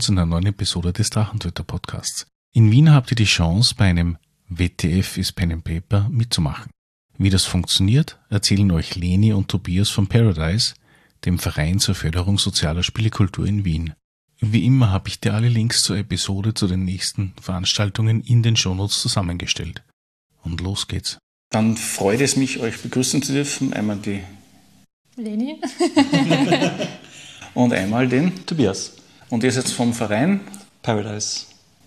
willkommen zu einer neuen Episode des Drachentöter Podcasts. In Wien habt ihr die Chance, bei einem WTF ist Pen and Paper mitzumachen. Wie das funktioniert, erzählen euch Leni und Tobias von Paradise, dem Verein zur Förderung sozialer Spielekultur in Wien. Wie immer habe ich dir alle Links zur Episode zu den nächsten Veranstaltungen in den Shownotes zusammengestellt. Und los geht's. Dann freut es mich, euch begrüßen zu dürfen. Einmal die Leni. Und einmal den Tobias. Und ihr seid vom Verein Paradise.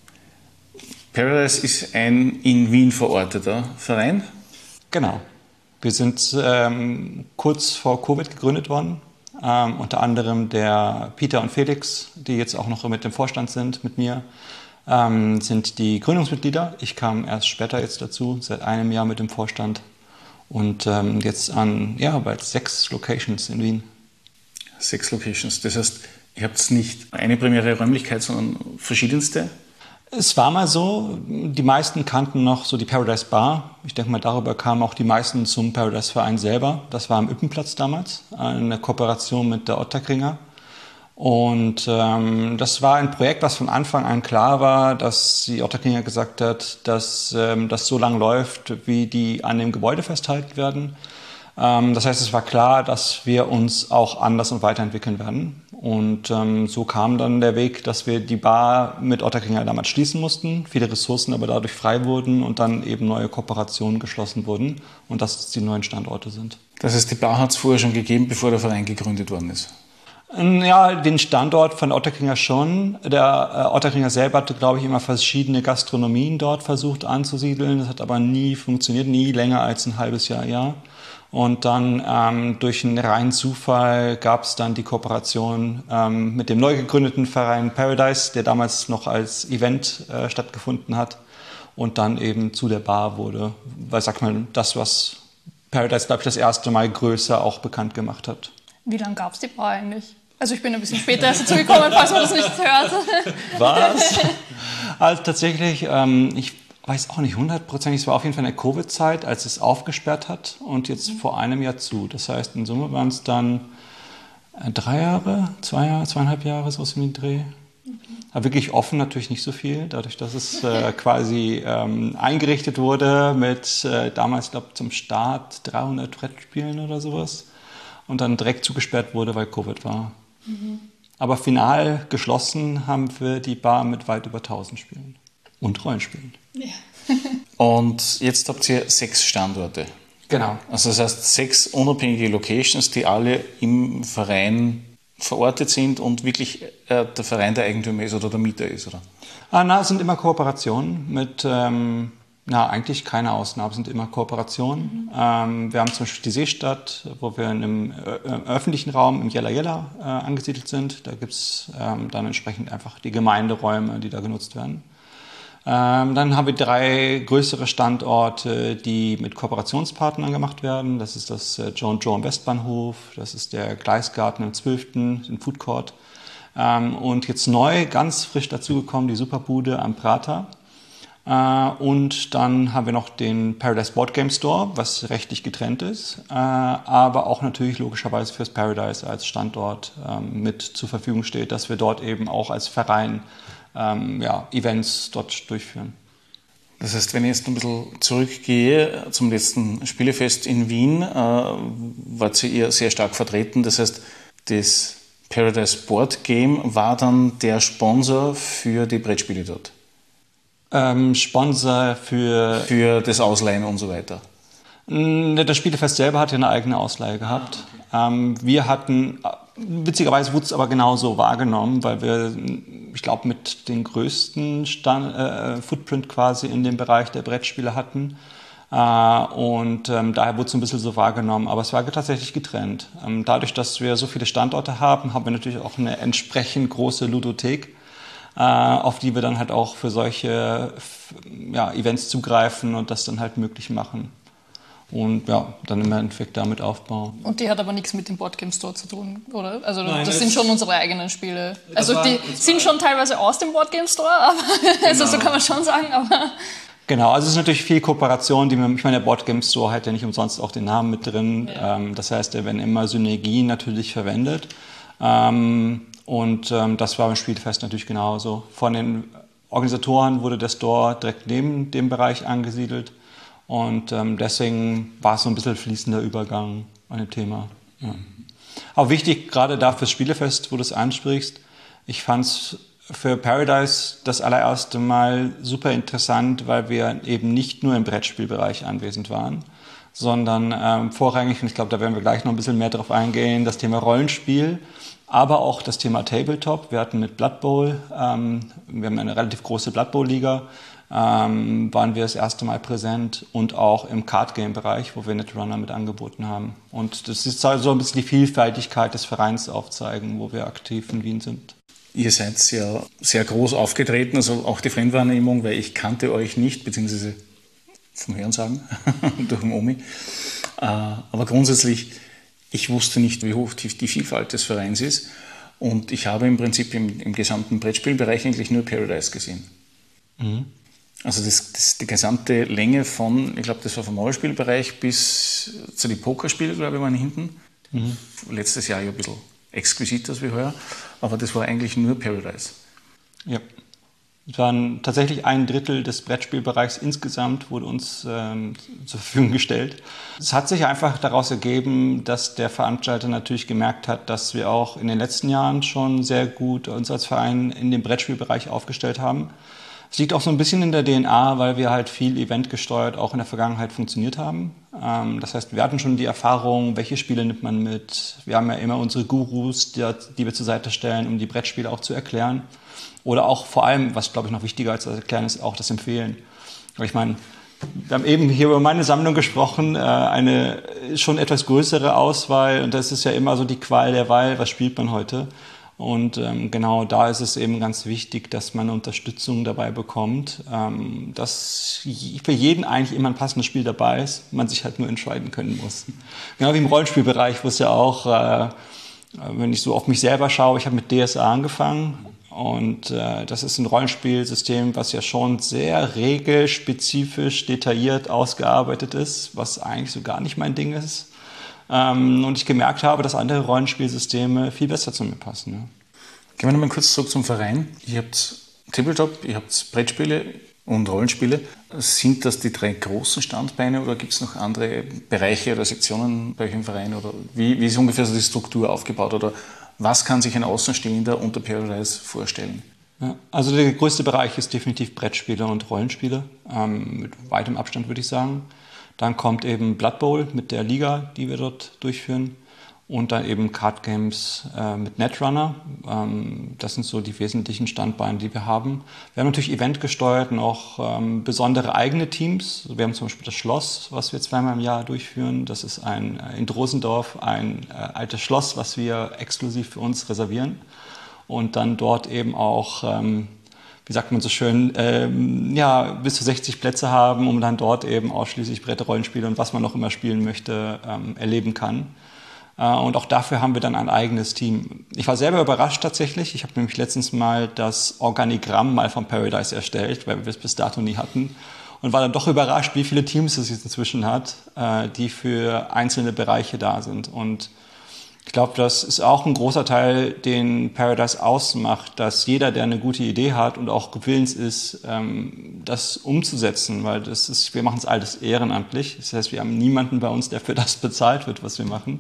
Paradise ist ein in Wien verorteter Verein. Genau. Wir sind kurz vor Covid gegründet worden. Unter anderem der Peter und Felix, die jetzt auch noch mit dem Vorstand sind, mit mir, sind die Gründungsmitglieder. Ich kam erst später jetzt dazu, seit einem Jahr mit dem Vorstand. Und jetzt an bald 6 Locations in Wien. 6 Locations. Das heißt, ihr habt nicht eine primäre Räumlichkeit, sondern verschiedenste? Es war mal so, die meisten kannten noch so die Paradise Bar. Ich denke mal, darüber kamen auch die meisten zum Paradise Verein selber. Das war am Üppenplatz damals, eine Kooperation mit der Ottakringer. Und das war ein Projekt, was von Anfang an klar war, dass die Ottakringer gesagt hat, dass das so lang läuft, wie die an dem Gebäude festhalten werden. Das heißt, es war klar, dass wir uns auch anders und weiterentwickeln werden. Und so kam dann der Weg, dass wir die Bar mit Ottakringer damals schließen mussten, viele Ressourcen aber dadurch frei wurden und dann eben neue Kooperationen geschlossen wurden und dass die neuen Standorte sind. Das heißt, die Bar hat es vorher schon gegeben, bevor der Verein gegründet worden ist? Ja, den Standort von Ottakringer schon. Der Ottakringer selber hatte, glaube ich, immer verschiedene Gastronomien dort versucht anzusiedeln. Das hat aber nie funktioniert, nie länger als ein halbes Jahr. Und dann durch einen reinen Zufall gab es dann die Kooperation mit dem neu gegründeten Verein Paradise, der damals noch als Event stattgefunden hat und dann eben zu der Bar wurde, weil, sagt man, das, was Paradise, glaube ich, das erste Mal größer auch bekannt gemacht hat. Wie lange gab es die Bar eigentlich? Also ich bin ein bisschen später erst dazugekommen, falls man das nicht hört. Was? Also tatsächlich, ich weiß auch nicht 100%, es war auf jeden Fall in der Covid-Zeit, als es aufgesperrt hat und jetzt vor einem Jahr zu. Das heißt, in Summe waren es dann 3 Jahre, 2,5 Jahre, so aus dem Dreh. Aber wirklich offen natürlich nicht so viel, dadurch, dass es quasi eingerichtet wurde mit damals, glaube ich, zum Start 300 Brettspielen oder sowas und dann direkt zugesperrt wurde, weil Covid war. Mhm. Aber final geschlossen haben wir die Bar mit weit über 1000 Spielen und Rollenspielen. Ja. Und jetzt habt ihr 6 Standorte. Genau. Also das heißt 6 unabhängige Locations, die alle im Verein verortet sind und wirklich der Verein der Eigentümer ist oder der Mieter ist, oder? Es sind immer Kooperationen mit, eigentlich keine Ausnahme, es sind immer Kooperationen. Mhm. Wir haben zum Beispiel die Seestadt, wo wir im öffentlichen Raum im Jella Jella angesiedelt sind. Da gibt es dann entsprechend einfach die Gemeinderäume, die da genutzt werden. Dann haben wir 3 größere Standorte, die mit Kooperationspartnern gemacht werden. Das ist das Joe & Joe am Westbahnhof, das ist der Gleisgarten im 12., den Food Court. Und jetzt neu, ganz frisch dazugekommen, die Superbude am Prater. Und dann haben wir noch den Paradise Board Game Store, was rechtlich getrennt ist, aber auch natürlich logischerweise fürs Paradise als Standort mit zur Verfügung steht, dass wir dort eben auch als Verein Events dort durchführen. Das heißt, wenn ich jetzt ein bisschen zurückgehe zum letzten Spielefest in Wien, wart ihr sehr stark vertreten. Das heißt, das Paradise Board Game war dann der Sponsor für die Brettspiele dort? Sponsor für das Ausleihen und so weiter? Das Spielefest selber hat ja eine eigene Ausleihe gehabt. Okay. Wir hatten, witzigerweise wurde es aber genauso wahrgenommen, weil wir, ich glaube, mit den größten Footprint quasi in dem Bereich der Brettspiele hatten. Und daher wurde es ein bisschen so wahrgenommen. Aber es war tatsächlich getrennt. Dadurch, dass wir so viele Standorte haben, haben wir natürlich auch eine entsprechend große Ludothek, auf die wir dann halt auch für solche Events zugreifen und das dann halt möglich machen. Und dann im Endeffekt damit aufbauen. Und die hat aber nichts mit dem Boardgame Store zu tun, oder? Also nein, das sind schon unsere eigenen Spiele. Also die sind schon teilweise aus dem Boardgame Store, aber genau. Also so kann man schon sagen, aber... Genau, also es ist natürlich viel Kooperation, ich meine, der Boardgame Store hat ja nicht umsonst auch den Namen mit drin. Ja. Das heißt, da werden immer Synergien natürlich verwendet. Und das war beim Spielfest natürlich genauso. Von den Organisatoren wurde der Store direkt neben dem Bereich angesiedelt. Und deswegen war es so ein bisschen fließender Übergang an dem Thema. Ja. Aber wichtig, gerade da fürs Spielefest, wo du es ansprichst, ich fand es für Paradise das allererste Mal super interessant, weil wir eben nicht nur im Brettspielbereich anwesend waren, sondern vorrangig, und ich glaube, da werden wir gleich noch ein bisschen mehr drauf eingehen, das Thema Rollenspiel, aber auch das Thema Tabletop. Wir hatten mit Blood Bowl, wir haben eine relativ große Blood Bowl-Liga, waren wir das erste Mal präsent und auch im Card-Game-Bereich, wo wir Netrunner mit angeboten haben. Und das ist so ein bisschen die Vielfältigkeit des Vereins aufzeigen, wo wir aktiv in Wien sind. Ihr seid ja sehr groß aufgetreten, also auch die Fremdwahrnehmung, weil ich kannte euch nicht, beziehungsweise vom Hörensagen durch den Omi. Aber grundsätzlich, ich wusste nicht, wie hoch die Vielfalt des Vereins ist. Und ich habe im Prinzip im gesamten Brettspielbereich eigentlich nur Paradise gesehen. Mhm. Also die gesamte Länge von, ich glaube, das war vom Rollenspielbereich bis zu den Pokerspielen, glaube ich, waren hinten. Mhm. Letztes Jahr ja ein bisschen exquisit als wie heuer, aber das war eigentlich nur Paradise. Ja, es waren tatsächlich 1/3 des Brettspielbereichs insgesamt wurde uns zur Verfügung gestellt. Es hat sich einfach daraus ergeben, dass der Veranstalter natürlich gemerkt hat, dass wir auch in den letzten Jahren schon sehr gut uns als Verein in dem Brettspielbereich aufgestellt haben. Es liegt auch so ein bisschen in der DNA, weil wir halt viel eventgesteuert auch in der Vergangenheit funktioniert haben. Das heißt, wir hatten schon die Erfahrung, welche Spiele nimmt man mit. Wir haben ja immer unsere Gurus, die wir zur Seite stellen, um die Brettspiele auch zu erklären. Oder auch vor allem, was glaube ich noch wichtiger als das Erklären ist, auch das Empfehlen. Aber ich meine, wir haben eben hier über meine Sammlung gesprochen, eine schon etwas größere Auswahl. Und das ist ja immer so die Qual der Wahl, was spielt man heute? Und genau da ist es eben ganz wichtig, dass man Unterstützung dabei bekommt, dass für jeden eigentlich immer ein passendes Spiel dabei ist, man sich halt nur entscheiden können muss. Genau wie im Rollenspielbereich, wo es ja auch, wenn ich so auf mich selber schaue, ich habe mit DSA angefangen und das ist ein Rollenspielsystem, was ja schon sehr regelspezifisch, detailliert ausgearbeitet ist, was eigentlich so gar nicht mein Ding ist. Und ich gemerkt habe, dass andere Rollenspielsysteme viel besser zu mir passen. Ja. Gehen wir nochmal kurz zurück zum Verein. Ihr habt Tabletop, ihr habt Brettspiele und Rollenspiele. Sind das die 3 großen Standbeine oder gibt es noch andere Bereiche oder Sektionen bei euch im Verein? Oder wie ist ungefähr so die Struktur aufgebaut? Oder was kann sich ein Außenstehender unter Paradise vorstellen? Ja, also der größte Bereich ist definitiv Brettspiele und Rollenspiele, mit weitem Abstand würde ich sagen. Dann kommt eben Blood Bowl mit der Liga, die wir dort durchführen. Und dann eben Card Games mit Netrunner. Das sind so die wesentlichen Standbeine, die wir haben. Wir haben natürlich eventgesteuert und auch besondere eigene Teams. Wir haben zum Beispiel das Schloss, was wir 2-mal im Jahr durchführen. Das ist in Drosendorf ein altes Schloss, was wir exklusiv für uns reservieren. Und dann dort eben auch wie sagt man so schön, bis zu 60 Plätze haben, um dann dort eben ausschließlich Brettrollenspiele und was man noch immer spielen möchte, erleben kann. Und auch dafür haben wir dann ein eigenes Team. Ich war selber überrascht tatsächlich. Ich habe nämlich letztens mal das Organigramm mal von Paradise erstellt, weil wir es bis dato nie hatten. Und war dann doch überrascht, wie viele Teams es jetzt inzwischen hat, die für einzelne Bereiche da sind. Und ich glaube, das ist auch ein großer Teil, den Paradise ausmacht, dass jeder, der eine gute Idee hat und auch gewillens ist, das umzusetzen, weil wir machen es alles ehrenamtlich. Das heißt, wir haben niemanden bei uns, der für das bezahlt wird, was wir machen,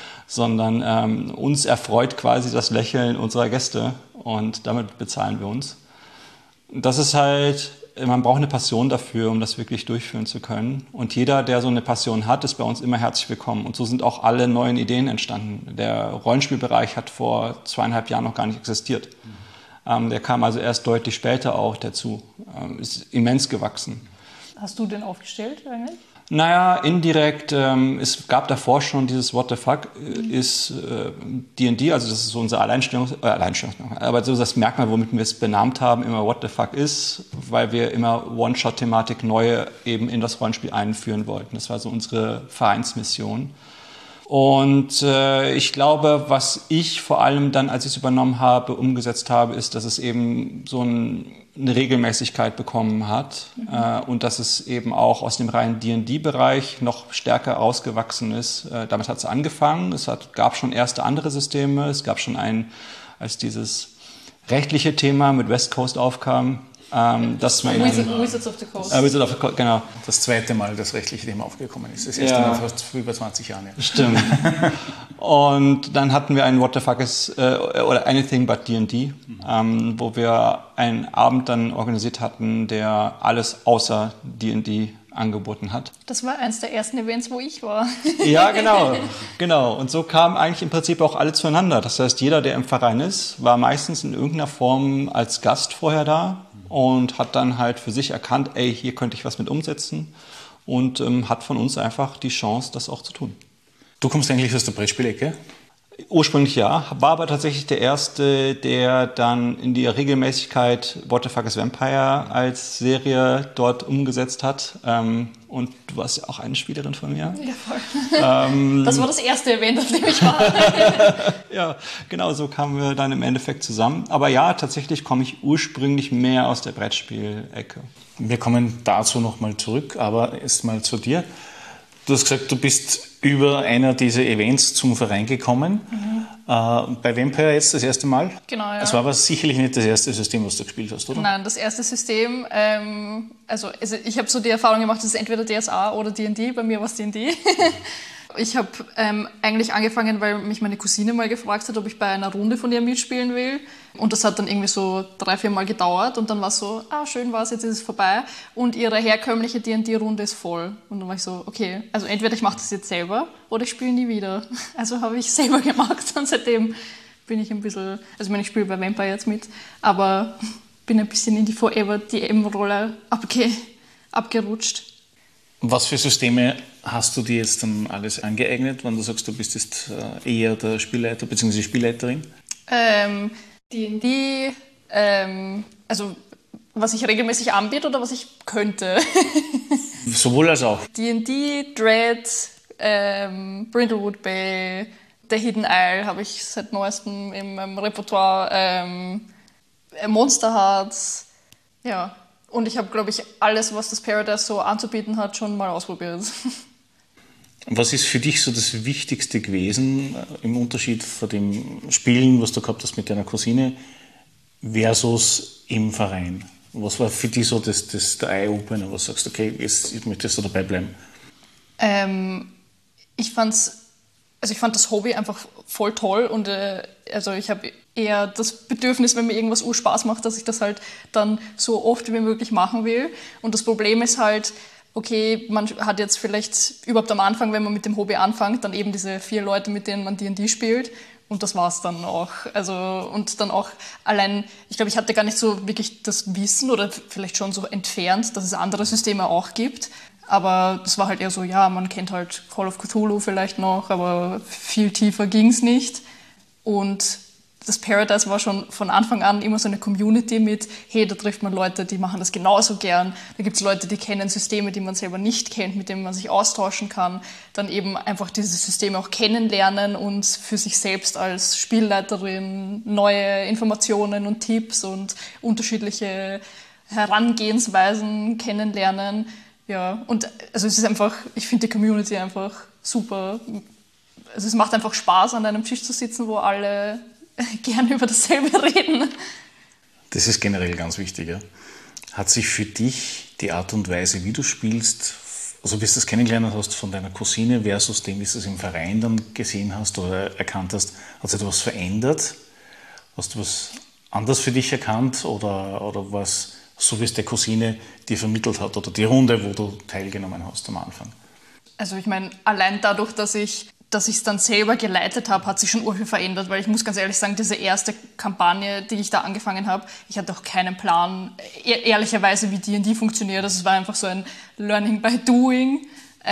sondern uns erfreut quasi das Lächeln unserer Gäste und damit bezahlen wir uns. Das ist halt, man braucht eine Passion dafür, um das wirklich durchführen zu können. Und jeder, der so eine Passion hat, ist bei uns immer herzlich willkommen. Und so sind auch alle neuen Ideen entstanden. Der Rollenspielbereich hat vor 2,5 Jahren noch gar nicht existiert. Der kam also erst deutlich später auch dazu. Ist immens gewachsen. Hast du den aufgestellt eigentlich? Naja, indirekt, es gab davor schon dieses What the fuck ist D&D, also das ist so unser Alleinstellungsmerkmal, aber so das Merkmal, womit wir es benannt haben, immer What the fuck ist, weil wir immer One-Shot-Thematik neue eben in das Rollenspiel einführen wollten. Das war so unsere Vereinsmission. Und ich glaube, was ich vor allem dann, als ich es übernommen habe, umgesetzt habe, ist, dass es eben so eine Regelmäßigkeit bekommen hat und dass es eben auch aus dem reinen D&D-Bereich noch stärker ausgewachsen ist. Damit hat es angefangen. Es gab schon erste andere Systeme. Es gab schon ein als dieses rechtliche Thema mit West Coast aufkam. Dass man Wizards of the Coast. Wizards of the Coast, genau. Das zweite Mal das rechtliche Thema aufgekommen ist. Das erste Mal fast vor über 20 Jahren. Ja. Stimmt. Und dann hatten wir ein What the Fuck is, oder Anything but D&D, wo wir einen Abend dann organisiert hatten, der alles außer D&D angeboten hat. Das war eins der ersten Events, wo ich war. Ja, genau. Und so kamen eigentlich im Prinzip auch alle zueinander. Das heißt, jeder, der im Verein ist, war meistens in irgendeiner Form als Gast vorher da und hat dann halt für sich erkannt, ey, hier könnte ich was mit umsetzen und hat von uns einfach die Chance, das auch zu tun. Du kommst eigentlich aus der Brettspielecke? Ursprünglich ja, war aber tatsächlich der Erste, der dann in die Regelmäßigkeit What the Fuck is Vampire als Serie dort umgesetzt hat. Und du warst ja auch eine Spielerin von mir. Ja, voll. Das war das erste Event, auf dem ich war. Ja, genau, so kamen wir dann im Endeffekt zusammen. Aber ja, tatsächlich komme ich ursprünglich mehr aus der Brettspielecke. Wir kommen dazu nochmal zurück, aber erst mal zu dir. Du hast gesagt, du bist über einer dieser Events zum Verein gekommen. Bei Vampire jetzt das erste Mal? Genau, ja. Es war aber sicherlich nicht das erste System, was du gespielt hast, oder? Nein, das erste System, also ich habe so die Erfahrung gemacht, es ist entweder DSA oder D&D, bei mir war es D&D. Ich habe eigentlich angefangen, weil mich meine Cousine mal gefragt hat, ob ich bei einer Runde von ihr mitspielen will. Und das hat dann irgendwie so 3-4 Mal gedauert und dann war es so, schön war es, jetzt ist es vorbei. Und ihre herkömmliche D&D-Runde ist voll. Und dann war ich so, okay, also entweder ich mache das jetzt selber oder ich spiele nie wieder. Also habe ich selber gemacht und seitdem bin ich ein bisschen, also ich meine, ich spiele bei Vampire jetzt mit, aber bin ein bisschen in die Forever-DM-Rolle abgerutscht. Was für Systeme hast du dir jetzt dann alles angeeignet, wenn du sagst, du bist jetzt eher der Spielleiter bzw. Spielleiterin? D&D, also was ich regelmäßig anbiete oder was ich könnte? Sowohl als auch. D&D, Dread, Brindlewood Bay, The Hidden Isle habe ich seit neuestem in meinem Repertoire, Monster Hearts, ja. Und ich habe, glaube ich, alles, was das Paradise so anzubieten hat, schon mal ausprobiert. Was ist für dich so das Wichtigste gewesen im Unterschied von dem Spielen, was du gehabt hast mit deiner Cousine, versus im Verein? Was war für dich so der Eye-Opener, was du sagst, okay, jetzt möchtest du dabei bleiben? Ich fand das Hobby einfach voll toll und also ich habe eher das Bedürfnis, wenn mir irgendwas Spaß macht, dass ich das halt dann so oft wie möglich machen will. Und das Problem ist halt, okay, man hat jetzt vielleicht überhaupt am Anfang, wenn man mit dem Hobby anfängt, dann eben diese 4 Leute, mit denen man D&D spielt. Und das war's dann auch. Also, und dann auch allein, ich glaube, ich hatte gar nicht so wirklich das Wissen oder vielleicht schon so entfernt, dass es andere Systeme auch gibt. Aber das war halt eher so, ja, man kennt halt Call of Cthulhu vielleicht noch, aber viel tiefer ging's nicht. Und das Paradise war schon von Anfang an immer so eine Community mit, hey, da trifft man Leute, die machen das genauso gern. Da gibt's Leute, die kennen Systeme, die man selber nicht kennt, mit denen man sich austauschen kann. Dann eben einfach diese Systeme auch kennenlernen und für sich selbst als Spielleiterin neue Informationen und Tipps und unterschiedliche Herangehensweisen kennenlernen. Ja, und also es ist einfach, ich finde die Community einfach super. Also es macht einfach Spaß, an einem Tisch zu sitzen, wo alle gerne über dasselbe reden. Das ist generell ganz wichtig. Ja? Hat sich für dich die Art und Weise, wie du spielst, also wie du das kennengelernt hast von deiner Cousine versus dem, wie du es im Verein dann gesehen hast oder erkannt hast, hat sich etwas verändert? Hast du was anders für dich erkannt oder was, so wie es der Cousine dir vermittelt hat oder die Runde, wo du teilgenommen hast am Anfang? Also ich meine, allein dadurch, dass ich es dann selber geleitet habe, hat sich schon urviel verändert, weil ich muss ganz ehrlich sagen, diese erste Kampagne, die ich da angefangen habe, ich hatte auch keinen Plan, ehrlicherweise, wie D&D funktioniert. Das war einfach so ein Learning by Doing.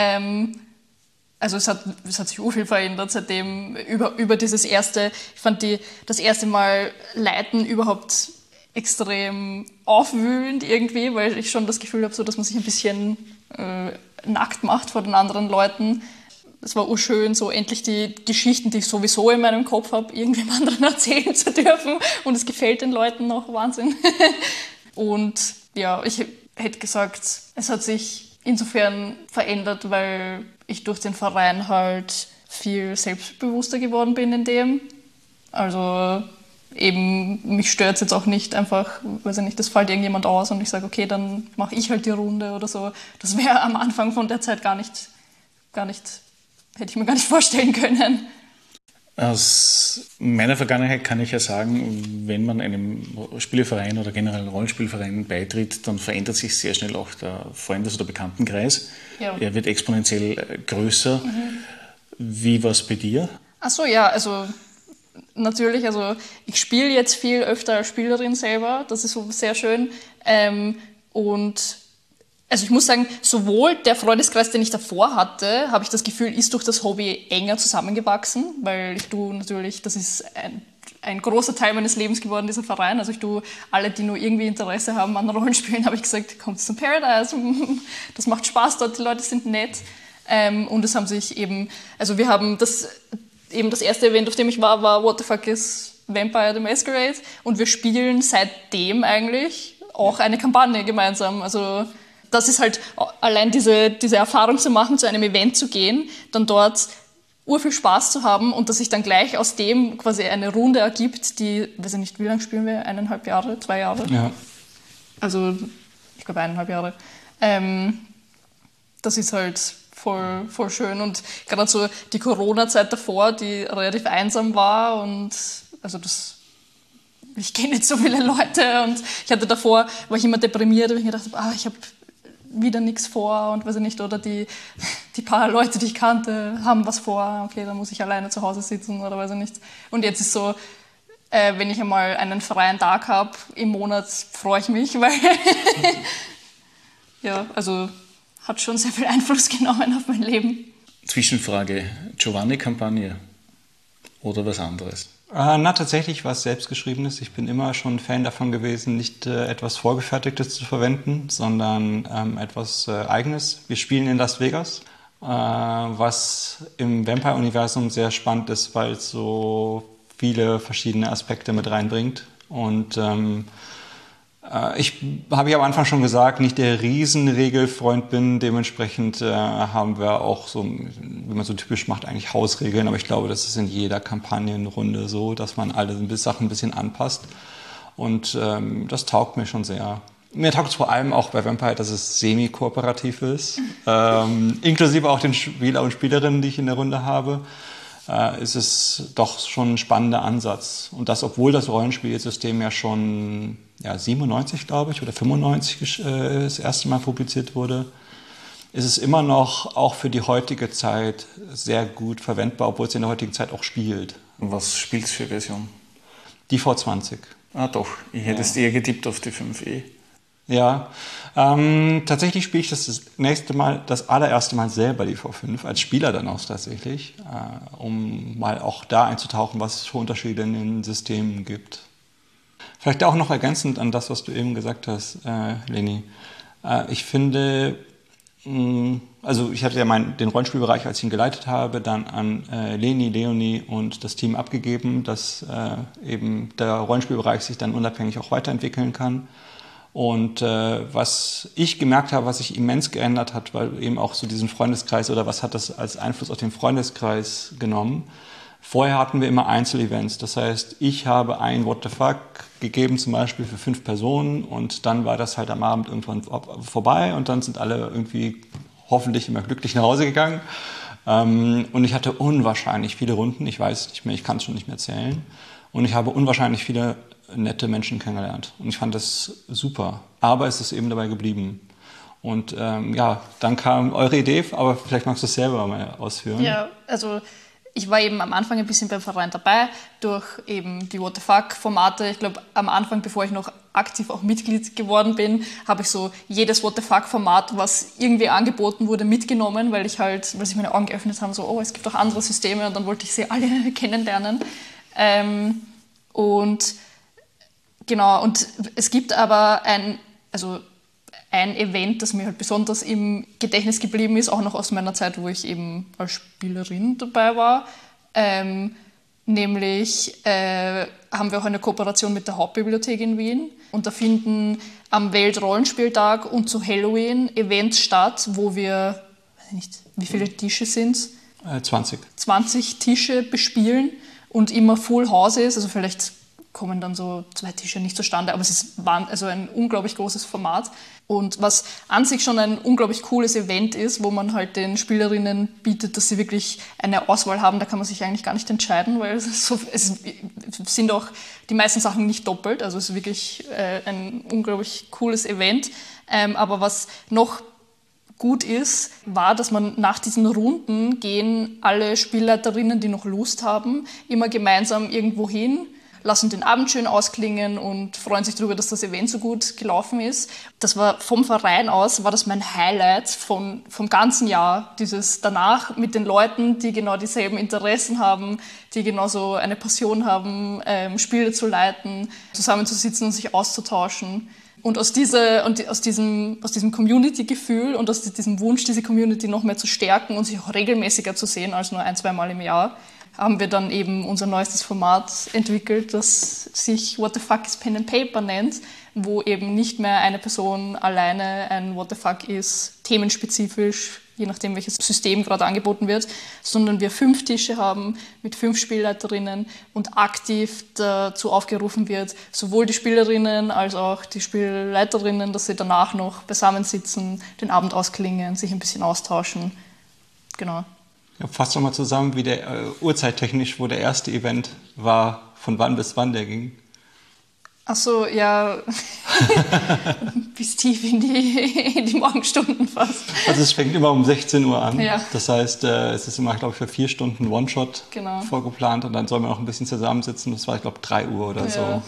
Also es hat sich urviel verändert seitdem über dieses erste, ich fand das erste Mal leiten überhaupt extrem aufwühlend irgendwie, weil ich schon das Gefühl habe, so, dass man sich ein bisschen nackt macht vor den anderen Leuten. Es war urschön, so endlich die Geschichten, die ich sowieso in meinem Kopf habe, irgendwem anderen erzählen zu dürfen. Und es gefällt den Leuten noch, Wahnsinn. Und ja, ich hätte gesagt, es hat sich insofern verändert, weil ich durch den Verein halt viel selbstbewusster geworden bin in dem. Also eben, mich stört es jetzt auch nicht einfach, weiß ich nicht, das fällt irgendjemand aus und ich sage, okay, dann mache ich halt die Runde oder so. Das wäre am Anfang von der Zeit gar nicht, hätte ich mir gar nicht vorstellen können. Aus meiner Vergangenheit kann ich ja sagen, wenn man einem Spieleverein oder generell einem Rollenspielverein beitritt, dann verändert sich sehr schnell auch der Freundes- oder Bekanntenkreis. Ja. Er wird exponentiell größer. Wie war es bei dir? Ach so, ja, also natürlich, also ich spiele jetzt viel öfter als Spielerin selber, das ist so sehr schön. Und also ich muss sagen, sowohl der Freundeskreis, den ich davor hatte, habe ich das Gefühl, ist durch das Hobby enger zusammengewachsen, weil ich tue natürlich, das ist ein großer Teil meines Lebens geworden, dieser Verein. Also ich tue alle, die nur irgendwie Interesse haben an Rollenspielen, habe ich gesagt, kommt zum Paradise, das macht Spaß dort, die Leute sind nett. Und es haben sich eben, also wir haben das erste Event, auf dem ich war What the Fuck is Vampire the Masquerade und wir spielen seitdem eigentlich auch eine Kampagne gemeinsam. Also das ist halt allein diese Erfahrung zu machen, zu einem Event zu gehen, dann dort urviel Spaß zu haben und dass sich dann gleich aus dem quasi eine Runde ergibt, die, weiß ich nicht, wie lange spielen wir? 1,5 Jahre, 2 Jahre? Ja. Also ich glaube 1,5 Jahre. Das ist halt voll schön und gerade so die Corona-Zeit davor, die relativ einsam war und also ich kenne nicht so viele Leute und ich hatte davor, war ich immer deprimiert, weil ich mir gedacht habe, ich habe wieder nichts vor und weiß ich nicht, oder die paar Leute, die ich kannte, haben was vor, okay, dann muss ich alleine zu Hause sitzen oder weiß ich nicht. Und jetzt ist so, wenn ich einmal einen freien Tag habe im Monat, freue ich mich, weil ja, also hat schon sehr viel Einfluss genommen auf mein Leben. Zwischenfrage, Giovanni-Kampagne oder was anderes? Tatsächlich was Selbstgeschriebenes. Ich bin immer schon Fan davon gewesen, nicht etwas Vorgefertigtes zu verwenden, sondern etwas Eigenes. Wir spielen in Las Vegas, was im Vampire-Universum sehr spannend ist, weil es so viele verschiedene Aspekte mit reinbringt. Und ich habe ja am Anfang schon gesagt, nicht der Riesenregelfreund bin. Dementsprechend haben wir auch so, wie man so typisch macht, eigentlich Hausregeln. Aber ich glaube, das ist in jeder Kampagnenrunde so, dass man alle Sachen ein bisschen anpasst. Und das taugt mir schon sehr. Mir taugt es vor allem auch bei Vampire, dass es semi-kooperativ ist. Inklusive auch den Spieler und Spielerinnen, die ich in der Runde habe. Ist es doch schon ein spannender Ansatz. Und das, obwohl das Rollenspielsystem ja schon 97, glaube ich, oder 95 das erste Mal publiziert wurde, ist es immer noch auch für die heutige Zeit sehr gut verwendbar, obwohl es in der heutigen Zeit auch spielt. Und was spielt es für Version? Die V20. Ah doch, ich hätte es eher getippt auf die 5e. Ja, tatsächlich spiele ich das allererste Mal selber die V5, als Spieler dann auch tatsächlich, um mal auch da einzutauchen, was es für Unterschiede in den Systemen gibt. Vielleicht auch noch ergänzend an das, was du eben gesagt hast, Leni. Ich finde, also ich hatte ja den Rollenspielbereich, als ich ihn geleitet habe, dann an Leni, Leonie und das Team abgegeben, dass eben der Rollenspielbereich sich dann unabhängig auch weiterentwickeln kann. Und was ich gemerkt habe, was sich immens geändert hat, weil eben auch so diesen Freundeskreis oder was hat das als Einfluss auf den Freundeskreis genommen. Vorher hatten wir immer Einzelevents, das heißt, ich habe ein What the Fuck gegeben zum Beispiel für 5 Personen und dann war das halt am Abend irgendwann vorbei und dann sind alle irgendwie hoffentlich immer glücklich nach Hause gegangen. Und ich hatte unwahrscheinlich viele Runden, ich weiß nicht mehr, ich kann es schon nicht mehr zählen. Und ich habe unwahrscheinlich viele nette Menschen kennengelernt. Und ich fand das super. Aber es ist eben dabei geblieben. Und dann kam eure Idee, aber vielleicht magst du es selber mal ausführen. Ja, also ich war eben am Anfang ein bisschen beim Verein dabei, durch eben die What the Fuck-Formate. Ich glaube, am Anfang, bevor ich noch aktiv auch Mitglied geworden bin, habe ich so jedes What the Fuck-Format, was irgendwie angeboten wurde, mitgenommen, weil sich meine Augen geöffnet haben, so, es gibt auch andere Systeme und dann wollte ich sie alle kennenlernen. Und genau, und es gibt aber ein Event, das mir halt besonders im Gedächtnis geblieben ist, auch noch aus meiner Zeit, wo ich eben als Spielerin dabei war. Nämlich haben wir auch eine Kooperation mit der Hauptbibliothek in Wien. Und da finden am Weltrollenspieltag und zu Halloween Events statt, wo wir, weiß nicht, wie viele Tische sind es? 20. 20 Tische bespielen und immer Full House ist, also vielleicht kommen dann so 2 Tische nicht zustande. Aber es ist also ein unglaublich großes Format. Und was an sich schon ein unglaublich cooles Event ist, wo man halt den Spielerinnen bietet, dass sie wirklich eine Auswahl haben, da kann man sich eigentlich gar nicht entscheiden, weil es sind auch die meisten Sachen nicht doppelt. Also es ist wirklich ein unglaublich cooles Event. Aber was noch gut ist, war, dass man nach diesen Runden gehen alle Spielleiterinnen, die noch Lust haben, immer gemeinsam irgendwo hin, lassen den Abend schön ausklingen und freuen sich darüber, dass das Event so gut gelaufen ist. Das war vom Verein aus, war das mein Highlight vom ganzen Jahr. Dieses danach mit den Leuten, die genau dieselben Interessen haben, die genauso eine Passion haben, Spiele zu leiten, zusammenzusitzen und sich auszutauschen. Und aus diesem Community-Gefühl und aus diesem Wunsch, diese Community noch mehr zu stärken und sich auch regelmäßiger zu sehen als nur 1-2 Mal im Jahr, haben wir dann eben unser neuestes Format entwickelt, das sich What the Fuck is Pen and Paper nennt, wo eben nicht mehr eine Person alleine ein What the Fuck ist, themenspezifisch, je nachdem welches System gerade angeboten wird, sondern wir 5 Tische haben mit 5 Spielleiterinnen und aktiv dazu aufgerufen wird, sowohl die Spielerinnen als auch die Spielleiterinnen, dass sie danach noch beisammensitzen, den Abend ausklingen, sich ein bisschen austauschen. Genau. Ja, fass doch mal zusammen, wie der uhrzeittechnisch, wo der erste Event war, von wann bis wann der ging. Ach so, ja, bis tief in die Morgenstunden fast. Also es fängt immer um 16 Uhr an. Ja. Das heißt, es ist immer, glaube ich, für 4 Stunden One-Shot vorgeplant und dann soll man auch ein bisschen zusammensitzen. Das war, ich glaube, 3 Uhr oder so.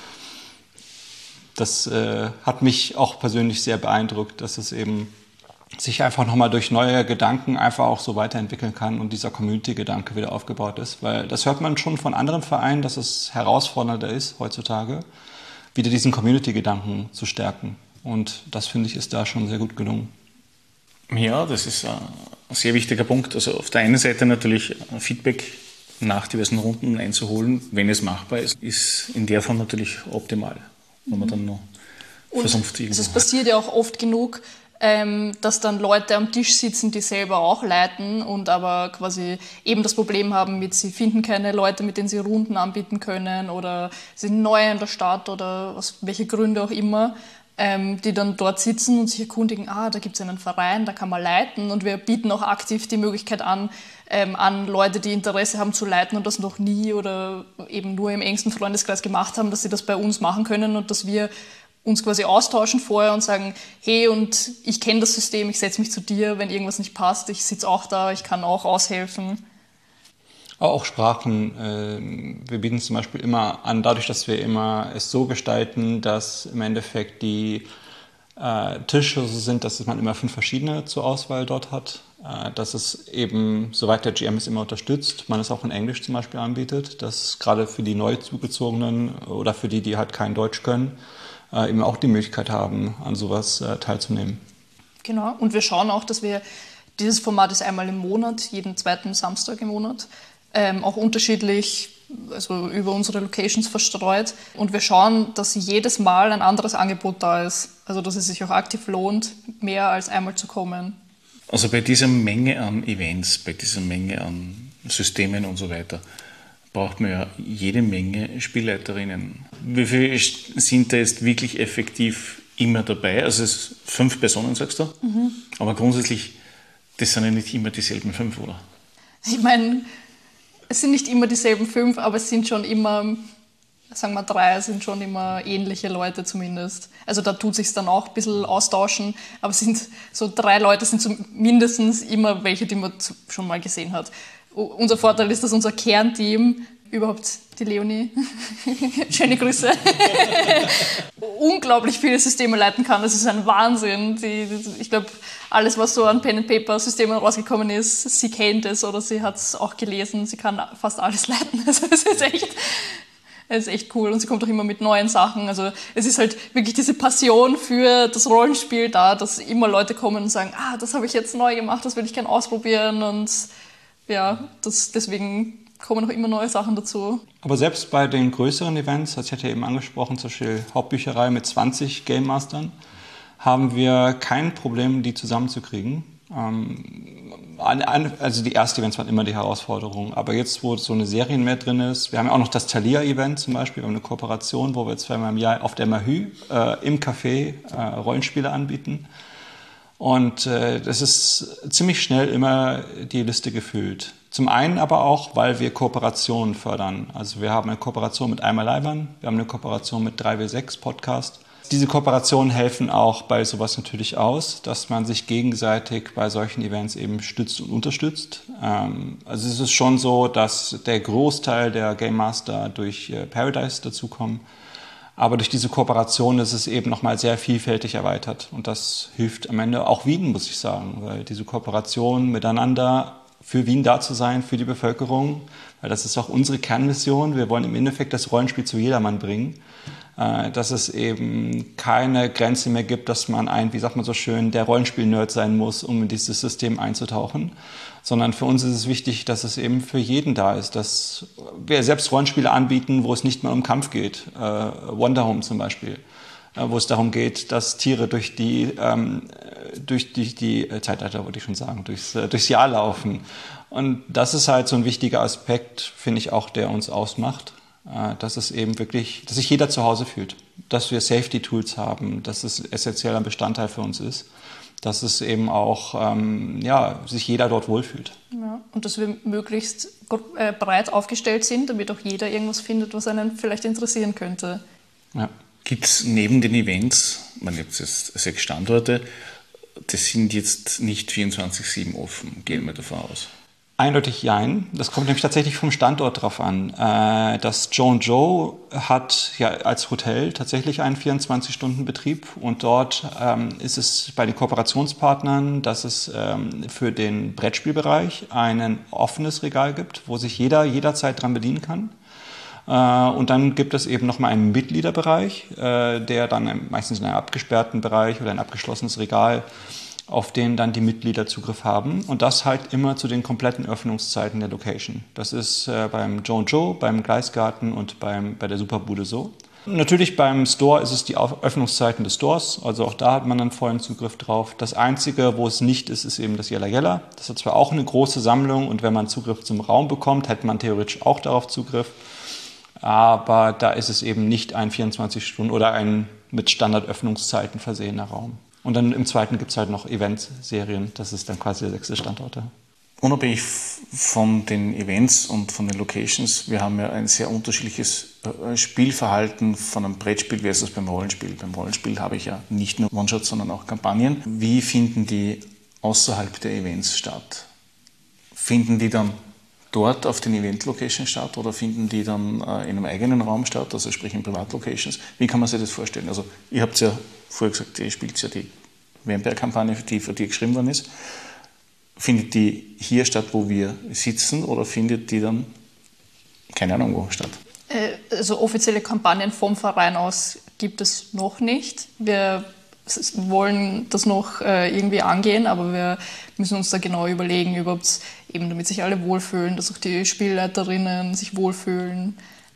Das hat mich auch persönlich sehr beeindruckt, dass es eben sich einfach nochmal durch neue Gedanken einfach auch so weiterentwickeln kann und dieser Community-Gedanke wieder aufgebaut ist. Weil das hört man schon von anderen Vereinen, dass es herausfordernder ist heutzutage, wieder diesen Community-Gedanken zu stärken. Und das, finde ich, ist da schon sehr gut gelungen. Ja, das ist ein sehr wichtiger Punkt. Also auf der einen Seite natürlich Feedback nach diversen Runden einzuholen, wenn es machbar ist, ist in der Form natürlich optimal, wenn man dann noch versucht. Es passiert ja auch oft genug, dass dann Leute am Tisch sitzen, die selber auch leiten und aber quasi eben das Problem haben mit, sie finden keine Leute, mit denen sie Runden anbieten können oder sind neu in der Stadt oder aus welche Gründe auch immer, die dann dort sitzen und sich erkundigen, da gibt es einen Verein, da kann man leiten und wir bieten auch aktiv die Möglichkeit an Leute, die Interesse haben zu leiten und das noch nie oder eben nur im engsten Freundeskreis gemacht haben, dass sie das bei uns machen können und dass wir uns quasi austauschen vorher und sagen, hey, und ich kenne das System, ich setze mich zu dir, wenn irgendwas nicht passt, ich sitze auch da, ich kann auch aushelfen. Auch Sprachen. Wir bieten zum Beispiel immer an, dadurch, dass wir immer es so gestalten, dass im Endeffekt die Tische so sind, dass man immer 5 verschiedene zur Auswahl dort hat. Dass es eben, soweit der GM es immer unterstützt, man es auch in Englisch zum Beispiel anbietet, dass gerade für die neu zugezogenen oder für die halt kein Deutsch können, eben auch die Möglichkeit haben, an sowas teilzunehmen. Genau, und wir schauen auch, dass dieses Format ist einmal im Monat, jeden 2. Samstag im Monat, auch unterschiedlich, also über unsere Locations verstreut. Und wir schauen, dass jedes Mal ein anderes Angebot da ist, also dass es sich auch aktiv lohnt, mehr als einmal zu kommen. Also bei dieser Menge an Events, bei dieser Menge an Systemen und so weiter, braucht man ja jede Menge Spielleiterinnen. Wie viele sind da jetzt wirklich effektiv immer dabei? Also es ist 5 Personen, sagst du? Mhm. Aber grundsätzlich, das sind ja nicht immer dieselben 5, oder? Ich meine, es sind nicht immer dieselben 5, aber es sind schon immer, sagen wir 3, sind schon immer ähnliche Leute zumindest. Also da tut sich dann auch ein bisschen austauschen, aber es sind so 3 Leute, sind zumindest immer welche, die man schon mal gesehen hat. Unser Vorteil ist, dass unser Kernteam, überhaupt die Leonie, schöne Grüße, unglaublich viele Systeme leiten kann. Das ist ein Wahnsinn. Ich glaube, alles, was so an Pen-and-Paper-Systemen rausgekommen ist, sie kennt es oder sie hat es auch gelesen. Sie kann fast alles leiten. Also es ist echt cool und sie kommt auch immer mit neuen Sachen. Also es ist halt wirklich diese Passion für das Rollenspiel da, dass immer Leute kommen und sagen, das habe ich jetzt neu gemacht, das würde ich gerne ausprobieren und ja, deswegen kommen noch immer neue Sachen dazu. Aber selbst bei den größeren Events, ich hatte ja eben angesprochen, zum Beispiel Hauptbücherei mit 20 Game Mastern, haben wir kein Problem, die zusammenzukriegen. also die ersten Events waren immer die Herausforderung. Aber jetzt, wo so eine Serien mehr drin ist, wir haben ja auch noch das Thalia-Event zum Beispiel, wir haben eine Kooperation, wo wir 2-mal im Jahr auf der Mahü im Café Rollenspiele anbieten. Und das ist ziemlich schnell immer die Liste gefüllt. Zum einen aber auch, weil wir Kooperationen fördern. Also wir haben eine Kooperation mit Einmal Leibern, wir haben eine Kooperation mit 3W6 Podcast. Diese Kooperationen helfen auch bei sowas natürlich aus, dass man sich gegenseitig bei solchen Events eben stützt und unterstützt. Also es ist schon so, dass der Großteil der Game Master durch Paradise dazukommen. Aber durch diese Kooperation ist es eben nochmal sehr vielfältig erweitert. Und das hilft am Ende auch Wien, muss ich sagen. Weil diese Kooperation miteinander für Wien da zu sein, für die Bevölkerung, weil das ist auch unsere Kernmission. Wir wollen im Endeffekt das Rollenspiel zu jedermann bringen. Dass es eben keine Grenze mehr gibt, dass man wie sagt man so schön, der Rollenspiel-Nerd sein muss, um in dieses System einzutauchen. Sondern für uns ist es wichtig, dass es eben für jeden da ist, dass wir selbst Rollenspiele anbieten, wo es nicht mehr um Kampf geht. Wonder Home zum Beispiel, wo es darum geht, dass Tiere durch die Zeitalter, würde ich schon sagen, durchs Jahr laufen. Und das ist halt so ein wichtiger Aspekt, finde ich auch, der uns ausmacht. Dass es eben wirklich, dass sich jeder zu Hause fühlt, dass wir Safety-Tools haben, dass es essentieller Bestandteil für uns ist, dass es eben auch, sich jeder dort wohlfühlt. Ja, und dass wir möglichst breit aufgestellt sind, damit auch jeder irgendwas findet, was einen vielleicht interessieren könnte. Ja. Gibt es neben den Events, man hat jetzt 6 Standorte, das sind jetzt nicht 24/7 offen, gehen wir davon aus? Eindeutig jein. Das kommt nämlich tatsächlich vom Standort drauf an. Das Joe hat ja als Hotel tatsächlich einen 24-Stunden-Betrieb und dort ist es bei den Kooperationspartnern, dass es für den Brettspielbereich ein offenes Regal gibt, wo sich jeder jederzeit dran bedienen kann. Und dann gibt es eben nochmal einen Mitgliederbereich, der dann meistens in einem abgesperrten Bereich oder ein abgeschlossenes Regal, auf den dann die Mitglieder Zugriff haben. Und das halt immer zu den kompletten Öffnungszeiten der Location. Das ist beim Joe, beim Gleisgarten und bei der Superbude so. Natürlich beim Store ist es die Öffnungszeiten des Stores. Also auch da hat man dann vollen Zugriff drauf. Das Einzige, wo es nicht ist, ist eben das Yella Yella. Das hat zwar auch eine große Sammlung und wenn man Zugriff zum Raum bekommt, hätte man theoretisch auch darauf Zugriff. Aber da ist es eben nicht ein 24 Stunden oder ein mit Standardöffnungszeiten versehener Raum. Und dann im zweiten gibt es halt noch Eventserien, das ist dann quasi der 6. Standort. Unabhängig von den Events und von den Locations, wir haben ja ein sehr unterschiedliches Spielverhalten von einem Brettspiel versus beim Rollenspiel. Beim Rollenspiel habe ich ja nicht nur One-Shots, sondern auch Kampagnen. Wie finden die außerhalb der Events statt? Finden die dann dort auf den Event-Locations statt oder finden die dann in einem eigenen Raum statt, also sprich in Privatlocations? Wie kann man sich das vorstellen? Also ihr habt ja vorher gesagt, ihr spielt ja die Vampire-Kampagne, die für die geschrieben worden ist. Findet die hier statt, wo wir sitzen oder findet die dann, keine Ahnung wo, statt? Also offizielle Kampagnen vom Verein aus gibt es noch nicht. Wir wollen das noch irgendwie angehen, aber wir müssen uns da genau überlegen, überhaupt eben damit sich alle wohlfühlen, dass auch die Spielleiterinnen sich wohlfühlen.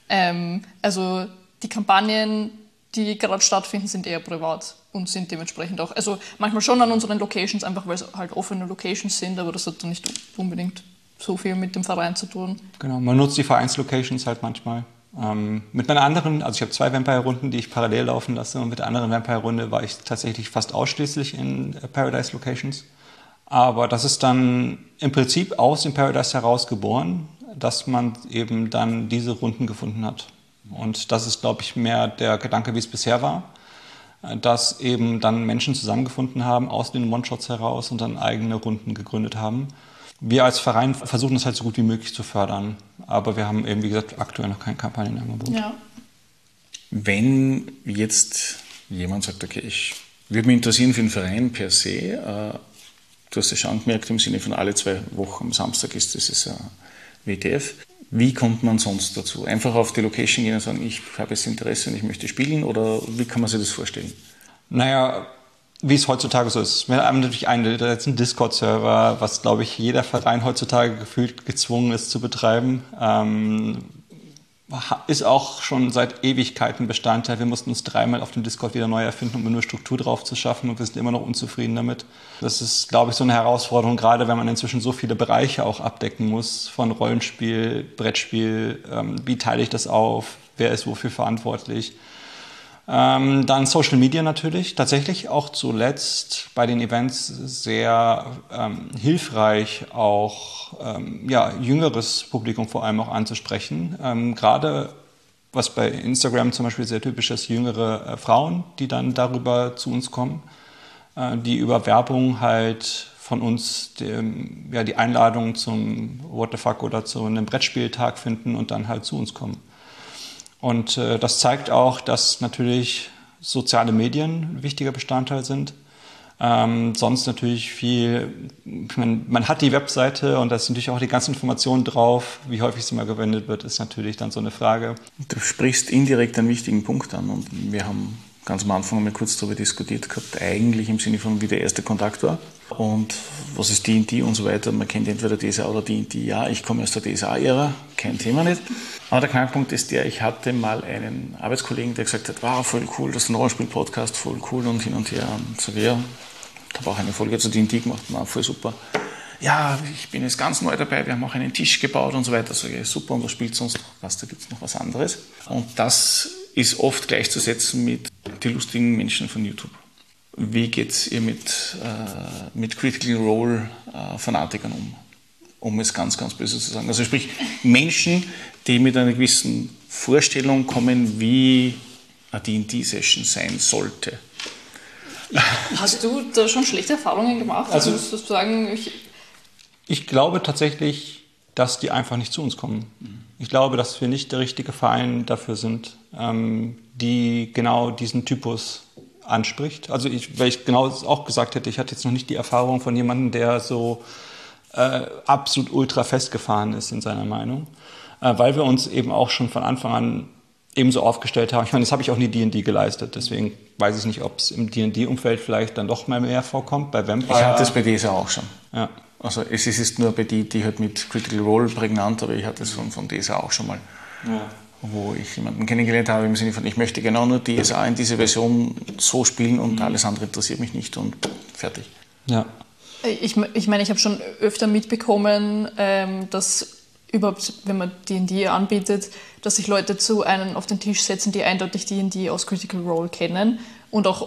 Also die Kampagnen, die gerade stattfinden, sind eher privat und sind dementsprechend auch, also manchmal schon an unseren Locations, einfach weil es halt offene Locations sind, aber das hat dann nicht unbedingt so viel mit dem Verein zu tun. Genau, man nutzt die Vereinslocations halt manchmal. Mit meiner anderen, also ich habe 2 Vampire-Runden, die ich parallel laufen lasse und mit der anderen Vampire-Runde war ich tatsächlich fast ausschließlich in Paradise-Locations. Aber das ist dann im Prinzip aus dem Paradise heraus geboren, dass man eben dann diese Runden gefunden hat. Und das ist, glaube ich, mehr der Gedanke, wie es bisher war, dass eben dann Menschen zusammengefunden haben aus den One-Shots heraus und dann eigene Runden gegründet haben. Wir als Verein versuchen das halt so gut wie möglich zu fördern, aber wir haben eben, wie gesagt, aktuell noch keine Kampagnenangebot. Ja. Wenn jetzt jemand sagt, okay, ich würde mich interessieren für den Verein per se, du hast es schon angemerkt, im Sinne von alle 2 Wochen am Samstag ist dieses WTF. Wie kommt man sonst dazu? Einfach auf die Location gehen und sagen, ich habe jetzt Interesse und ich möchte spielen, oder wie kann man sich das vorstellen? Naja, wie es heutzutage so ist. Wir haben natürlich einen Discord-Server, was, glaube ich, jeder Verein heutzutage gefühlt gezwungen ist zu betreiben. ist auch schon seit Ewigkeiten Bestandteil. Wir mussten uns 3-mal auf dem Discord wieder neu erfinden, um eine Struktur drauf zu schaffen und wir sind immer noch unzufrieden damit. Das ist, glaube ich, so eine Herausforderung, gerade wenn man inzwischen so viele Bereiche auch abdecken muss, von Rollenspiel, Brettspiel, wie teile ich das auf, wer ist wofür verantwortlich. Dann Social Media natürlich, tatsächlich auch zuletzt bei den Events sehr hilfreich, auch jüngeres Publikum vor allem auch anzusprechen. Gerade was bei Instagram zum Beispiel sehr typisch ist, jüngere Frauen, die dann darüber zu uns kommen, die über Werbung halt von uns die Einladung zum What the Fuck oder zu einem Brettspieltag finden und dann halt zu uns kommen. Und das zeigt auch, dass natürlich soziale Medien ein wichtiger Bestandteil sind. Sonst natürlich viel, man hat die Webseite und da sind natürlich auch die ganzen Informationen drauf. Wie häufig sie mal verwendet wird, ist natürlich dann so eine Frage. Du sprichst indirekt einen wichtigen Punkt an und wir haben ganz am Anfang einmal kurz darüber diskutiert gehabt, eigentlich im Sinne von, wie der erste Kontakt war. Und was ist D&D und so weiter. Man kennt entweder DSA oder D&D. Ja, ich komme aus der DSA-Ära, kein Thema nicht. Aber der Knackpunkt ist der, ich hatte mal einen Arbeitskollegen, der gesagt hat, wow, voll cool, das ist ein Rollenspiel-Podcast, voll cool und hin und her. Und ich sage, ja, ich habe auch eine Folge zu D&D gemacht, war voll super. Ja, ich bin jetzt ganz neu dabei, wir haben auch einen Tisch gebaut und so weiter. Sage ich, super, und was spielt sonst noch? Was, da gibt es noch was anderes. Und das ist oft gleichzusetzen mit den lustigen Menschen von YouTube. Wie geht ihr mit Critical Role Fanatikern um es ganz, ganz böse zu sagen? Also sprich, Menschen, die mit einer gewissen Vorstellung kommen, wie eine D&D-Session sein sollte. Hast du da schon schlechte Erfahrungen gemacht? Also, musst du sagen, ich glaube tatsächlich, dass die einfach nicht zu uns kommen. Ich glaube, dass wir nicht der richtige Verein dafür sind, die genau diesen Typus anspricht. Also weil ich genau auch gesagt hätte, ich hatte jetzt noch nicht die Erfahrung von jemandem, der so absolut ultra festgefahren ist in seiner Meinung, weil wir uns eben auch schon von Anfang an ebenso aufgestellt haben. Ich meine, das habe ich auch nie D&D geleistet, deswegen weiß ich nicht, ob es im D&D-Umfeld vielleicht dann doch mal mehr vorkommt, bei Vampire. Ich hatte das bei DSA auch schon. Ja. Also es ist nur bei die halt mit Critical Role prägnant, aber ich hatte es von DSA auch schon mal. Ja. Wo ich jemanden kennengelernt habe im Sinne von, ich möchte genau nur DSA in dieser Version so spielen und alles andere interessiert mich nicht und fertig. Ja. Ich meine, ich habe schon öfter mitbekommen, dass überhaupt, wenn man D&D anbietet, dass sich Leute zu einem auf den Tisch setzen, die eindeutig D&D aus Critical Role kennen und auch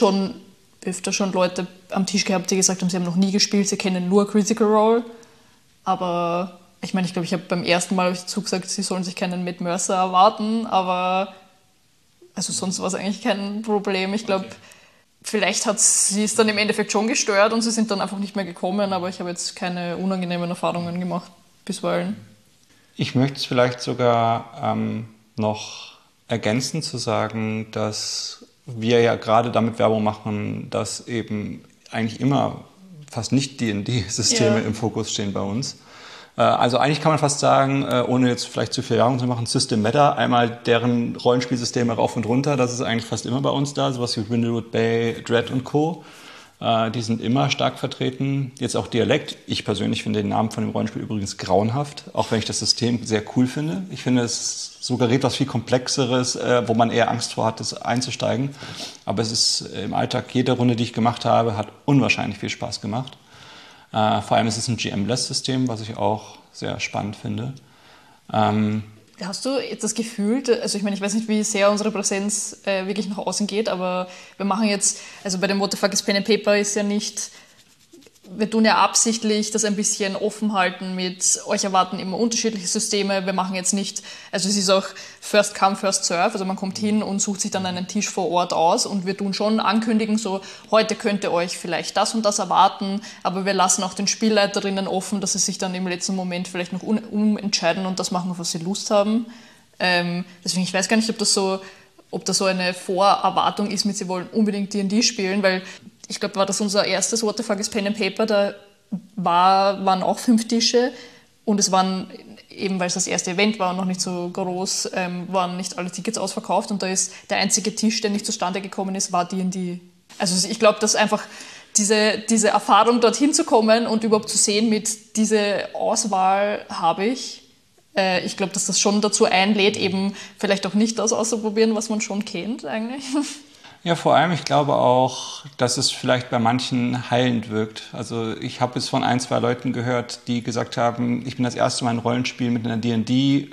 öfter schon Leute am Tisch gehabt, die gesagt haben, sie haben noch nie gespielt, sie kennen nur Critical Role. Aber ich meine, ich glaube, ich habe beim ersten Mal dazu gesagt, sie sollen sich keinen Matt Mercer erwarten, aber also sonst war es eigentlich kein Problem. Ich glaube, vielleicht hat sie es dann im Endeffekt schon gestört und sie sind dann einfach nicht mehr gekommen, aber ich habe jetzt keine unangenehmen Erfahrungen gemacht bisweilen. Ich möchte es vielleicht sogar noch ergänzen zu sagen, dass wir ja gerade damit Werbung machen, dass eben eigentlich immer fast nicht D&D-Systeme im Fokus stehen bei uns. Also eigentlich kann man fast sagen, ohne jetzt vielleicht zu viel Werbung zu machen, System Matter, einmal deren Rollenspielsysteme rauf und runter, das ist eigentlich fast immer bei uns da, sowas wie Brindlewood Bay, Dread und Co. Die sind immer stark vertreten. Jetzt auch Dialekt. Ich persönlich finde den Namen von dem Rollenspiel übrigens grauenhaft, auch wenn ich das System sehr cool finde. Ich finde, es suggeriert was viel Komplexeres, wo man eher Angst vor hat, das einzusteigen. Aber es ist im Alltag, jede Runde, die ich gemacht habe, hat unwahrscheinlich viel Spaß gemacht. Vor allem ist es ein GM-Less-System, was ich auch sehr spannend finde. Hast du das Gefühl, also ich meine, ich weiß nicht, wie sehr unsere Präsenz wirklich nach außen geht, aber wir machen jetzt, also bei dem What the Fuck is Pen and Paper ist ja nicht, wir tun ja absichtlich das ein bisschen offen halten mit, euch erwarten immer unterschiedliche Systeme, wir machen jetzt nicht, also es ist auch First Come, First Serve, also man kommt hin und sucht sich dann einen Tisch vor Ort aus und wir tun schon ankündigen, so heute könnt ihr euch vielleicht das und das erwarten, aber wir lassen auch den Spielleiterinnen offen, dass sie sich dann im letzten Moment vielleicht noch umentscheiden und das machen, auf was sie Lust haben. Deswegen, ich weiß gar nicht, ob das so eine Vorerwartung ist mit, sie wollen unbedingt D&D spielen, weil ich glaube, war das unser erstes What the Fuck is Pen and Paper, da waren auch 5 Tische und es waren, eben weil es das erste Event war und noch nicht so groß, waren nicht alle Tickets ausverkauft und da ist der einzige Tisch, der nicht zustande gekommen ist, war D&D. Also ich glaube, dass einfach diese Erfahrung, dorthin zu kommen und überhaupt zu sehen, mit dieser Auswahl habe ich, Ich glaube, dass das schon dazu einlädt, eben vielleicht auch nicht das auszuprobieren, was man schon kennt eigentlich. Ja, vor allem, ich glaube auch, dass es vielleicht bei manchen heilend wirkt. Also ich habe es von 1, 2 Leuten gehört, die gesagt haben, ich bin das erste Mal in Rollenspiel mit einer D&D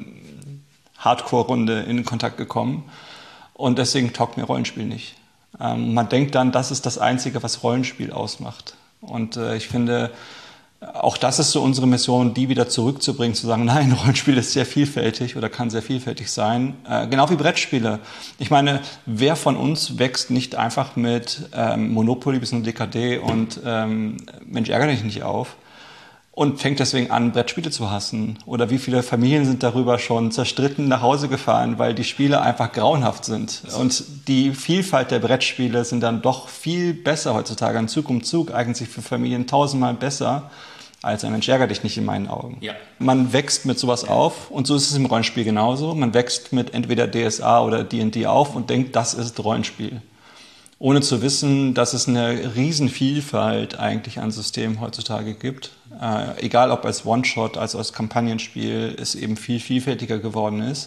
Hardcore-Runde in Kontakt gekommen und deswegen taugt mir Rollenspiel nicht. Man denkt dann, das ist das Einzige, was Rollenspiel ausmacht. Und ich finde, auch das ist so unsere Mission, die wieder zurückzubringen, zu sagen, nein, Rollenspiel ist sehr vielfältig oder kann sehr vielfältig sein. Genau wie Brettspiele. Ich meine, wer von uns wächst nicht einfach mit Monopoly bis zum DKD und Mensch, ärgere dich nicht auf und fängt deswegen an, Brettspiele zu hassen? Oder wie viele Familien sind darüber schon zerstritten nach Hause gefahren, weil die Spiele einfach grauenhaft sind? Und die Vielfalt der Brettspiele sind dann doch viel besser heutzutage. Ein Zug um Zug eignet sich für Familien 1000-mal besser als ein Mensch, ärgere dich nicht in meinen Augen. Ja. Man wächst mit sowas auf und so ist es im Rollenspiel genauso. Man wächst mit entweder DSA oder D&D auf und denkt, das ist Rollenspiel. Ohne zu wissen, dass es eine Riesenvielfalt eigentlich an Systemen heutzutage gibt. Egal ob als One-Shot, als Kampagnenspiel, es eben viel vielfältiger geworden ist,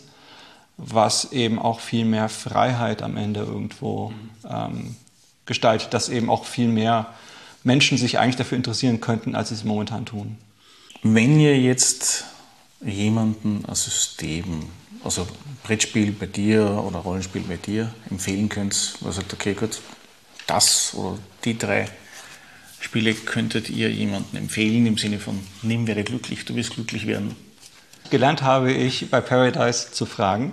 was eben auch viel mehr Freiheit am Ende irgendwo gestaltet, dass eben auch viel mehr Menschen sich eigentlich dafür interessieren könnten, als sie es momentan tun. Wenn ihr jetzt jemanden ein System, also Brettspiel bei dir oder Rollenspiel bei dir empfehlen könnt, was sagt, okay, gut, das oder die 3 Spiele könntet ihr jemandem empfehlen, im Sinne von, nimm, werde glücklich, du wirst glücklich werden? Gelernt habe ich bei Paradise zu fragen,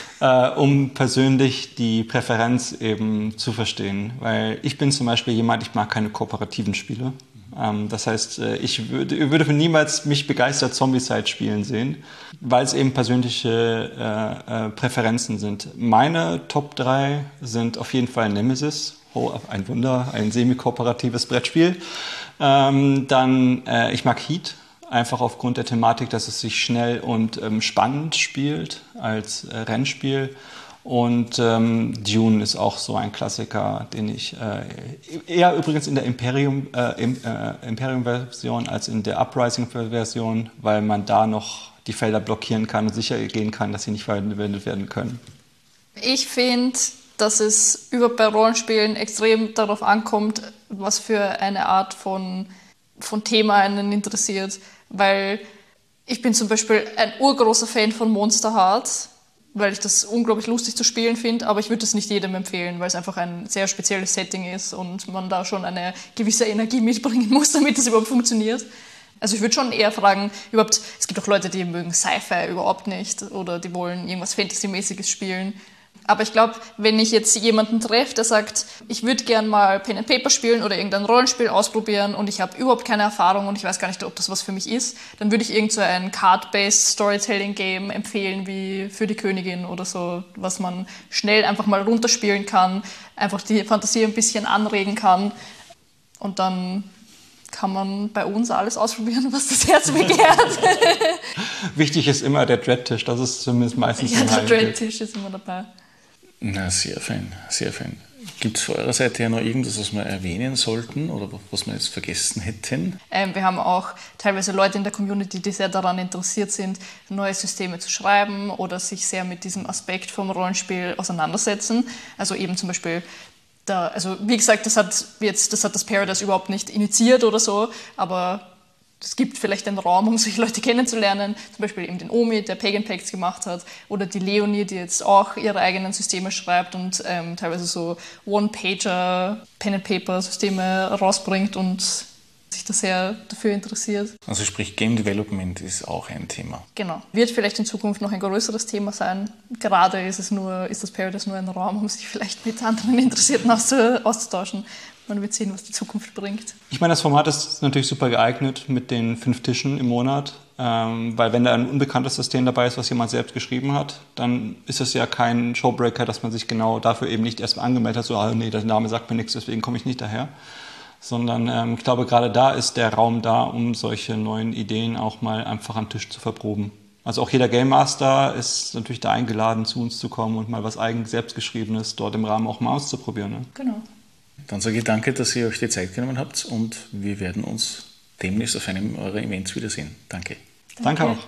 um persönlich die Präferenz eben zu verstehen. Weil ich bin zum Beispiel jemand, ich mag keine kooperativen Spiele. Das heißt, ich würde für niemals mich begeistert Zombicide spielen sehen, weil es eben persönliche Präferenzen sind. Meine Top 3 sind auf jeden Fall Nemesis. Oh, ein Wunder, ein semi-kooperatives Brettspiel. Dann, ich mag Heat, einfach aufgrund der Thematik, dass es sich schnell und spannend spielt als Rennspiel. Und Dune ist auch so ein Klassiker, den ich eher übrigens in der Imperium-Version als in der Uprising-Version, weil man da noch die Felder blockieren kann und sicher gehen kann, dass sie nicht verwendet werden können. Ich finde, dass es überhaupt bei Rollenspielen extrem darauf ankommt, was für eine Art von Thema einen interessiert. Weil ich bin zum Beispiel ein urgroßer Fan von Monster Hearts, weil ich das unglaublich lustig zu spielen finde, aber ich würde das nicht jedem empfehlen, weil es einfach ein sehr spezielles Setting ist und man da schon eine gewisse Energie mitbringen muss, damit es überhaupt funktioniert. Also ich würde schon eher fragen, es gibt auch Leute, die mögen Sci-Fi überhaupt nicht oder die wollen irgendwas Fantasy-mäßiges spielen. Aber ich glaube, wenn ich jetzt jemanden treffe, der sagt, ich würde gern mal Pen and Paper spielen oder irgendein Rollenspiel ausprobieren und ich habe überhaupt keine Erfahrung und ich weiß gar nicht, ob das was für mich ist, dann würde ich irgend so ein Card-based Storytelling-Game empfehlen, wie Für die Königin oder so, was man schnell einfach mal runterspielen kann, einfach die Fantasie ein bisschen anregen kann und dann kann man bei uns alles ausprobieren, was das Herz begehrt. Wichtig ist immer der Dread-Tisch, das ist zumindest meistens der Dread-Tisch ist immer dabei. Na, sehr fein, sehr fein. Gibt es von eurer Seite ja noch irgendwas, was wir erwähnen sollten oder was wir jetzt vergessen hätten? Wir haben auch teilweise Leute in der Community, die sehr daran interessiert sind, neue Systeme zu schreiben oder sich sehr mit diesem Aspekt vom Rollenspiel auseinandersetzen. Also eben zum Beispiel, wie gesagt, das hat das Paradise überhaupt nicht initiiert oder so, aber es gibt vielleicht einen Raum, um solche Leute kennenzulernen, zum Beispiel eben den Omi, der Pagan Pacts gemacht hat, oder die Leonie, die jetzt auch ihre eigenen Systeme schreibt und teilweise so One-Pager, Pen-and-Paper-Systeme rausbringt und sich da sehr dafür interessiert. Also sprich, Game Development ist auch ein Thema. Genau. Wird vielleicht in Zukunft noch ein größeres Thema sein. Gerade ist das Paradise nur ein Raum, um sich vielleicht mit anderen Interessierten auszutauschen. Man wird sehen, was die Zukunft bringt. Ich meine, das Format ist natürlich super geeignet mit den 5 Tischen im Monat, weil wenn da ein unbekanntes System dabei ist, was jemand selbst geschrieben hat, dann ist es ja kein Showbreaker, dass man sich genau dafür eben nicht erst mal angemeldet hat, so, nee, der Name sagt mir nichts, deswegen komme ich nicht daher. Sondern ich glaube, gerade da ist der Raum da, um solche neuen Ideen auch mal einfach am Tisch zu verproben. Also auch jeder Game Master ist natürlich da eingeladen, zu uns zu kommen und mal was selbstgeschriebenes dort im Rahmen auch mal auszuprobieren. Ne? Genau. Dann sage ich danke, dass ihr euch die Zeit genommen habt und wir werden uns demnächst auf einem eurer Events wiedersehen. Danke. Danke auch.